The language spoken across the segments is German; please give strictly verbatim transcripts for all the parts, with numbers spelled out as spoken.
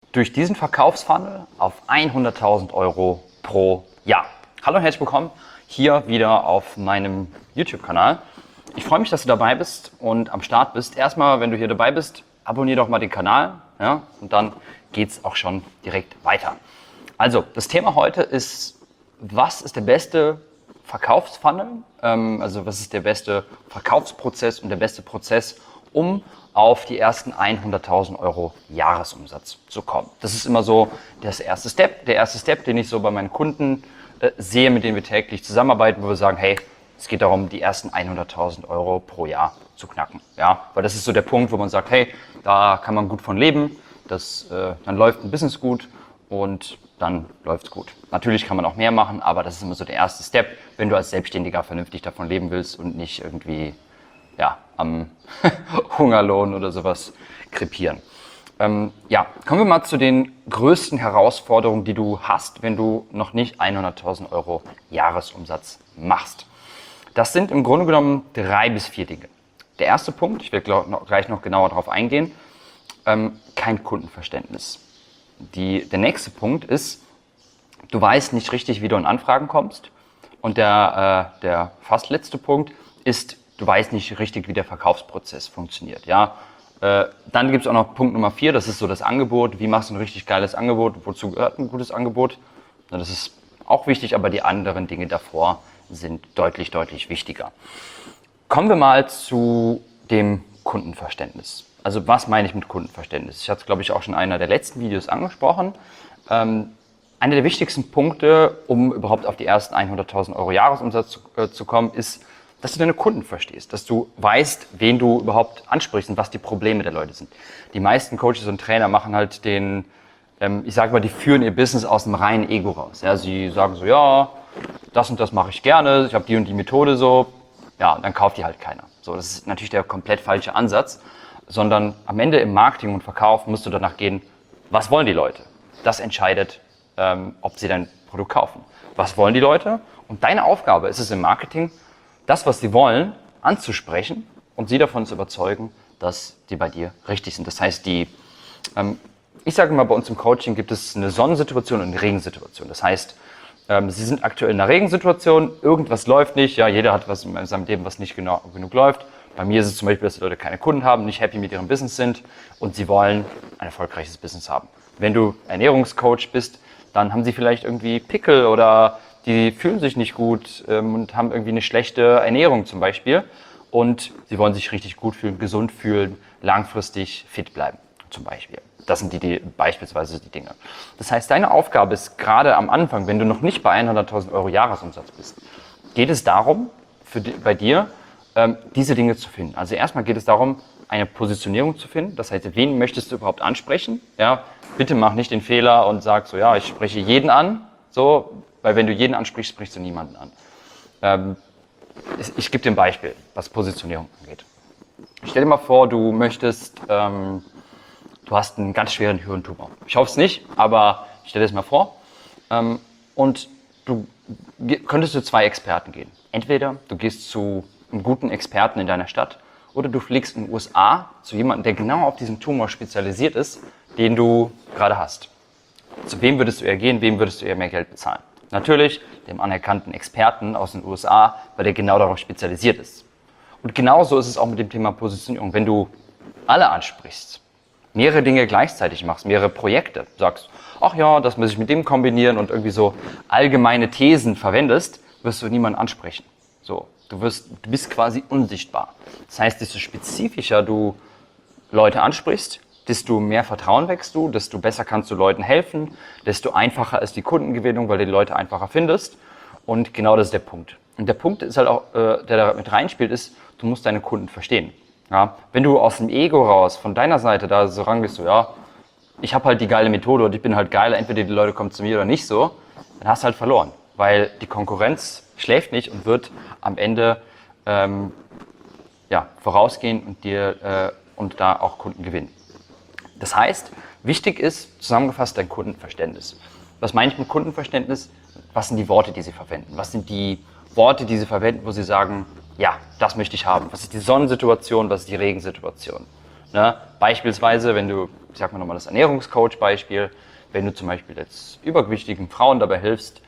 durch diesen Verkaufsfunnel auf hunderttausend Euro pro Jahr. Hallo und herzlich willkommen hier wieder auf meinem YouTube-Kanal. Ich freue mich, dass du dabei bist und am Start bist. Erstmal, wenn du hier dabei bist, abonniere doch mal den Kanal, ja, und dann geht es auch schon direkt weiter. Also, das Thema heute ist, was ist der beste Verkaufsfunnel, ähm, also was ist der beste Verkaufsprozess und der beste Prozess, um auf die ersten hunderttausend Euro Jahresumsatz zu kommen. Das ist immer so das erste Step, der erste Step, den ich so bei meinen Kunden äh, sehe, mit denen wir täglich zusammenarbeiten, wo wir sagen, hey, es geht darum, die ersten hunderttausend Euro pro Jahr zu knacken. Ja, weil das ist so der Punkt, wo man sagt, hey, da kann man gut von leben, das, äh, dann läuft ein Business gut und dann läuft's gut. Natürlich kann man auch mehr machen, aber das ist immer so der erste Step, wenn du als Selbstständiger vernünftig davon leben willst und nicht irgendwie ja, am Hungerlohn oder sowas krepieren. Ähm, ja, kommen wir mal zu den größten Herausforderungen, die du hast, wenn du noch nicht hunderttausend Euro Jahresumsatz machst. Das sind im Grunde genommen drei bis vier Dinge. Der erste Punkt, ich werde gleich noch genauer darauf eingehen, ähm, kein Kundenverständnis. Die, der nächste Punkt ist, du weißt nicht richtig, wie du an Anfragen kommst. Und der, äh, der fast letzte Punkt ist, du weißt nicht richtig, wie der Verkaufsprozess funktioniert. Ja? Äh, dann gibt es auch noch Punkt Nummer vier, das ist so das Angebot. Wie machst du ein richtig geiles Angebot? Wozu gehört ein gutes Angebot? Na, das ist auch wichtig, aber die anderen Dinge davor sind deutlich, deutlich wichtiger. Kommen wir mal zu dem Kundenverständnis. Also was meine ich mit Kundenverständnis? Ich hatte es, glaube ich, auch schon in einer der letzten Videos angesprochen. Ähm, einer der wichtigsten Punkte, um überhaupt auf die ersten hunderttausend Euro Jahresumsatz zu, äh, zu kommen, ist, dass du deine Kunden verstehst, dass du weißt, wen du überhaupt ansprichst und was die Probleme der Leute sind. Die meisten Coaches und Trainer machen halt den, ähm, ich sage mal, die führen ihr Business aus dem reinen Ego raus. Ja, sie sagen so, ja, das und das mache ich gerne, ich habe die und die Methode so, ja, dann kauft die halt keiner. So, das ist natürlich der komplett falsche Ansatz, sondern am Ende im Marketing und Verkauf musst du danach gehen, was wollen die Leute? Das entscheidet, ähm, ob sie dein Produkt kaufen. Was wollen die Leute? Und deine Aufgabe ist es im Marketing, das, was sie wollen, anzusprechen und sie davon zu überzeugen, dass die bei dir richtig sind. Das heißt, die, ähm, ich sage mal, bei uns im Coaching gibt es eine Sonnensituation und eine Regensituation. Das heißt, ähm, sie sind aktuell in einer Regensituation, irgendwas läuft nicht, ja, jeder hat was in seinem Leben, was nicht genau genug läuft. Bei mir ist es zum Beispiel, dass die Leute keine Kunden haben, nicht happy mit ihrem Business sind und sie wollen ein erfolgreiches Business haben. Wenn du Ernährungscoach bist, dann haben sie vielleicht irgendwie Pickel oder die fühlen sich nicht gut ähm, und haben irgendwie eine schlechte Ernährung zum Beispiel und sie wollen sich richtig gut fühlen, gesund fühlen, langfristig fit bleiben zum Beispiel. Das sind die, die beispielsweise die Dinge. Das heißt, deine Aufgabe ist gerade am Anfang, wenn du noch nicht bei hunderttausend Euro Jahresumsatz bist, geht es darum, für die, bei dir ähm, diese Dinge zu finden. Also erstmal geht es darum, eine Positionierung zu finden. Das heißt, wen möchtest du überhaupt ansprechen? Ja, bitte mach nicht den Fehler und sag so, ja, ich spreche jeden an, so, weil wenn du jeden ansprichst, sprichst du niemanden an. Ähm, ich ich gebe dir ein Beispiel, was Positionierung angeht. Stell dir mal vor, du möchtest, ähm, du hast einen ganz schweren Hirntumor. Ich hoffe es nicht, aber stell dir das mal vor. Ähm, und du könntest zu zwei Experten gehen. Entweder du gehst zu einem guten Experten in deiner Stadt oder du fliegst in den U S A zu jemandem, der genau auf diesen Tumor spezialisiert ist, den du gerade hast. Zu wem würdest du eher gehen, wem würdest du eher mehr Geld bezahlen? Natürlich dem anerkannten Experten aus den U S A, weil der genau darauf spezialisiert ist. Und genauso ist es auch mit dem Thema Positionierung. Wenn du alle ansprichst, mehrere Dinge gleichzeitig machst, mehrere Projekte, sagst, ach ja, das muss ich mit dem kombinieren und irgendwie so allgemeine Thesen verwendest, wirst du niemanden ansprechen. So, du, wirst, du bist quasi unsichtbar. Das heißt, desto spezifischer du Leute ansprichst, desto mehr Vertrauen wächst du, desto besser kannst du Leuten helfen, desto einfacher ist die Kundengewinnung, weil du die Leute einfacher findest. Und genau das ist der Punkt. Und der Punkt ist halt auch, äh, der da mit reinspielt, ist, du musst deine Kunden verstehen. Ja? Wenn du aus dem Ego raus, von deiner Seite da so rangehst, so, ja, ich habe halt die geile Methode und ich bin halt geil, entweder die Leute kommen zu mir oder nicht so, dann hast du halt verloren. Weil die Konkurrenz schläft nicht und wird am Ende ähm, ja, vorausgehen und dir äh, und da auch Kunden gewinnen. Das heißt, wichtig ist, zusammengefasst, dein Kundenverständnis. Was meine ich mit Kundenverständnis? Was sind die Worte, die sie verwenden? Was sind die Worte, die sie verwenden, wo sie sagen, ja, das möchte ich haben? Was ist die Sonnensituation? Was ist die Regensituation? Ne? Beispielsweise, wenn du, ich sag mal nochmal das Ernährungscoach-Beispiel, wenn du zum Beispiel jetzt übergewichtigen Frauen dabei hilfst,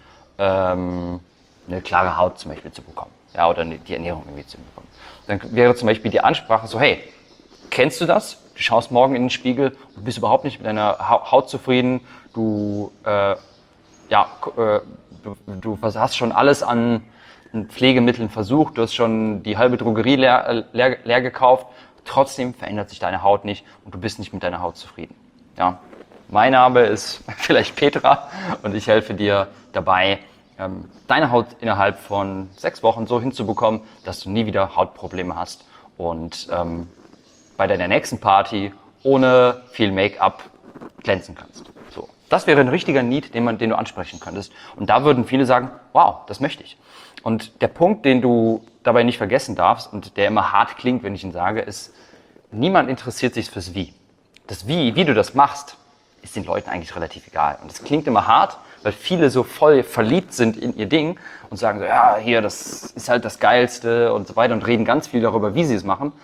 ähm, eine klare Haut zum Beispiel zu bekommen, ja, oder die Ernährung irgendwie zu bekommen, dann wäre zum Beispiel die Ansprache so, hey, kennst du das? Du schaust morgen in den Spiegel und bist überhaupt nicht mit deiner Haut zufrieden, du, äh, ja, äh, du, du hast schon alles an Pflegemitteln versucht, du hast schon die halbe Drogerie leer, leer, leer gekauft, trotzdem verändert sich deine Haut nicht und du bist nicht mit deiner Haut zufrieden. Ja. Mein Name ist vielleicht Petra und ich helfe dir dabei, ähm, deine Haut innerhalb von sechs Wochen so hinzubekommen, dass du nie wieder Hautprobleme hast und ähm, bei deiner nächsten Party ohne viel Make-up glänzen kannst. So. Das wäre ein richtiger Need, den, man, den du ansprechen könntest. Und da würden viele sagen, wow, das möchte ich. Und der Punkt, den du dabei nicht vergessen darfst und der immer hart klingt, wenn ich ihn sage, ist, niemand interessiert sich fürs Wie. Das Wie, wie du das machst, ist den Leuten eigentlich relativ egal. Und das klingt immer hart, weil viele so voll verliebt sind in ihr Ding und sagen so, ja, hier, das ist halt das Geilste und so weiter und reden ganz viel darüber, wie sie es machen.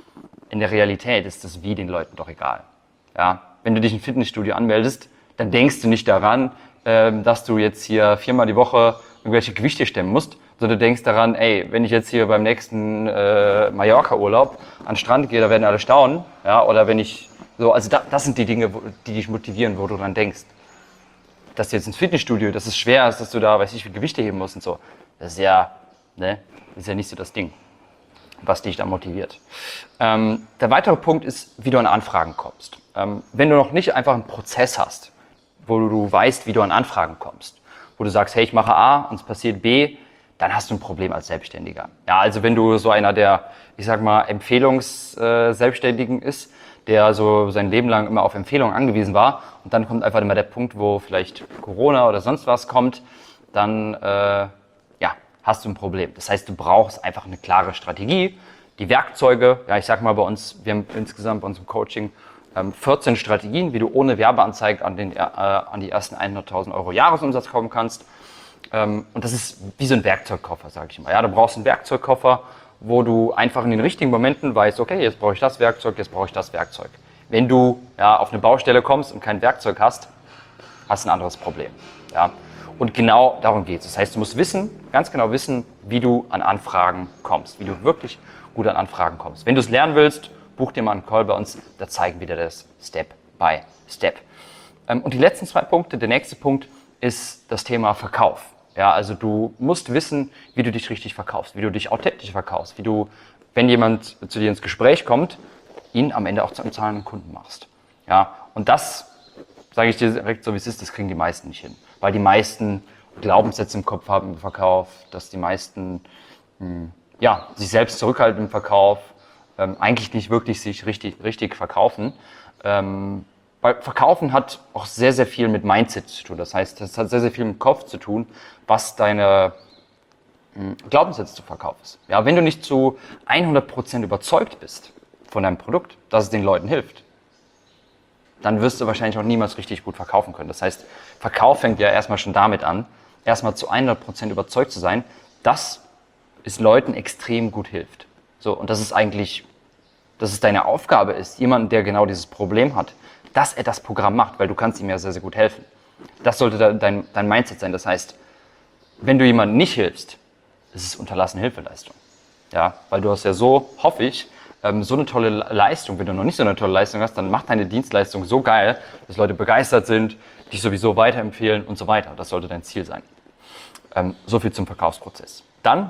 In der Realität ist das Wie den Leuten doch egal. Ja? Wenn du dich im Fitnessstudio anmeldest, dann denkst du nicht daran, ähm, dass du jetzt hier viermal die Woche irgendwelche Gewichte stemmen musst, sondern du denkst daran, ey, wenn ich jetzt hier beim nächsten äh, Mallorca-Urlaub an den Strand gehe, da werden alle staunen. Ja? Oder wenn ich so, also da, das sind die Dinge, wo, die dich motivieren, wo du dran denkst. Dass du jetzt ins Fitnessstudio, dass es schwer ist, dass du da, weiß ich, wie Gewichte heben musst und so. Das ist ja, ne, das ist ja nicht so das Ding, was dich da motiviert. Ähm, der weitere Punkt ist, wie du an Anfragen kommst. Ähm, wenn du noch nicht einfach einen Prozess hast, wo du weißt, wie du an Anfragen kommst, wo du sagst, hey, ich mache A und es passiert B, dann hast du ein Problem als Selbstständiger. Ja, also wenn du so einer der, ich sag mal, Empfehlungs-Selbstständigen ist, der so sein Leben lang immer auf Empfehlungen angewiesen war und dann kommt einfach immer der Punkt, wo vielleicht Corona oder sonst was kommt, dann äh, ja, hast du ein Problem. Das heißt, du brauchst einfach eine klare Strategie, die Werkzeuge, ja, ich sag mal bei uns, wir haben insgesamt bei unserem Coaching ähm, vierzehn Strategien, wie du ohne Werbeanzeigen an, den, äh, an die ersten hunderttausend Euro Jahresumsatz kommen kannst. Ähm, und das ist wie so ein Werkzeugkoffer, sage ich immer. Ja, du brauchst einen Werkzeugkoffer, wo du einfach in den richtigen Momenten weißt, okay, jetzt brauche ich das Werkzeug, jetzt brauche ich das Werkzeug. Wenn du ja, auf eine Baustelle kommst und kein Werkzeug hast, hast du ein anderes Problem. Ja? Und genau darum geht es. Das heißt, du musst wissen, ganz genau wissen, wie du an Anfragen kommst, wie du wirklich gut an Anfragen kommst. Wenn du es lernen willst, buch dir mal einen Call bei uns, da zeigen wir dir das Step by Step. Und die letzten zwei Punkte, der nächste Punkt ist das Thema Verkauf. Ja, also du musst wissen, wie du dich richtig verkaufst, wie du dich authentisch verkaufst, wie du, wenn jemand zu dir ins Gespräch kommt, ihn am Ende auch zu einem zahlenden Kunden machst. Ja, und das, sage ich dir direkt so wie es ist, das kriegen die meisten nicht hin, weil die meisten Glaubenssätze im Kopf haben im Verkauf, dass die meisten mh, ja, sich selbst zurückhalten im Verkauf, ähm, eigentlich nicht wirklich sich richtig, richtig verkaufen. Ähm, Weil Verkaufen hat auch sehr, sehr viel mit Mindset zu tun. Das heißt, es hat sehr, sehr viel mit dem Kopf zu tun, was deine mh, Glaubenssätze zu verkaufen ist. Ja, wenn du nicht zu hundert Prozent überzeugt bist von deinem Produkt, dass es den Leuten hilft, dann wirst du wahrscheinlich auch niemals richtig gut verkaufen können. Das heißt, Verkauf fängt ja erstmal schon damit an, erstmal zu hundert Prozent überzeugt zu sein, dass es Leuten extrem gut hilft. So, und das ist eigentlich, dass es deine Aufgabe ist, jemanden, der genau dieses Problem hat, dass er das Programm macht, weil du kannst ihm ja sehr, sehr gut helfen. Das sollte dein, dein Mindset sein. Das heißt, wenn du jemandem nicht hilfst, ist es unterlassene Hilfeleistung. Ja, weil du hast ja so, hoffe ich, so eine tolle Leistung. Wenn du noch nicht so eine tolle Leistung hast, dann mach deine Dienstleistung so geil, dass Leute begeistert sind, dich sowieso weiterempfehlen und so weiter. Das sollte dein Ziel sein. Ähm, so viel zum Verkaufsprozess. Dann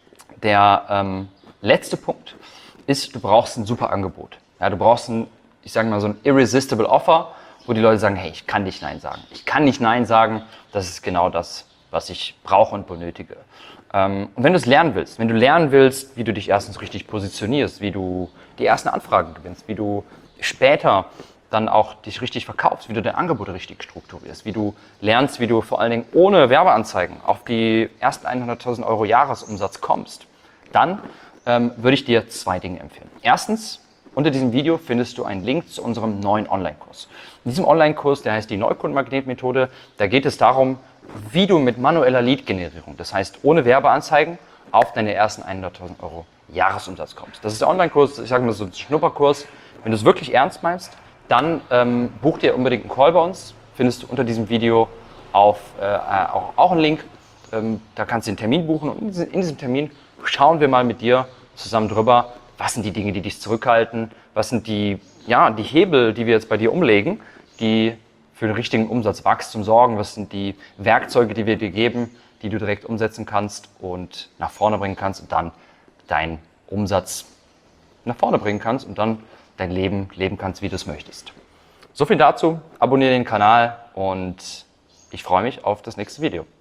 der ähm, letzte Punkt ist, du brauchst ein super Angebot. Ja, du brauchst ein, ich sage mal so ein irresistible Offer, wo die Leute sagen, hey, ich kann nicht Nein sagen. Ich kann nicht Nein sagen, das ist genau das, was ich brauche und benötige. Ähm, und wenn du es lernen willst, wenn du lernen willst, wie du dich erstens richtig positionierst, wie du die ersten Anfragen gewinnst, wie du später dann auch dich richtig verkaufst, wie du dein Angebot richtig strukturierst, wie du lernst, wie du vor allen Dingen ohne Werbeanzeigen auf die ersten hunderttausend Euro Jahresumsatz kommst, dann ähm, würde ich dir zwei Dinge empfehlen. Erstens, unter diesem Video findest du einen Link zu unserem neuen Online-Kurs. In diesem Online-Kurs, der heißt die Neukundenmagnet-Methode, da geht es darum, wie du mit manueller Lead-Generierung, das heißt ohne Werbeanzeigen, auf deine ersten hunderttausend Euro Jahresumsatz kommst. Das ist der Online-Kurs, ich sage mal so ein Schnupperkurs, Wenn du es wirklich ernst meinst, dann ähm, buch dir unbedingt einen Call bei uns. Findest du unter diesem Video auf, äh, auch, auch einen Link. Ähm, da kannst du den Termin buchen und in diesem, in diesem Termin schauen wir mal mit dir zusammen drüber, was sind die Dinge, die dich zurückhalten, was sind die, ja, die Hebel, die wir jetzt bei dir umlegen, die für den richtigen Umsatzwachstum sorgen, was sind die Werkzeuge, die wir dir geben, die du direkt umsetzen kannst und nach vorne bringen kannst und dann deinen Umsatz nach vorne bringen kannst und dann dein Leben leben kannst, wie du es möchtest. So viel dazu, abonniere den Kanal und ich freue mich auf das nächste Video.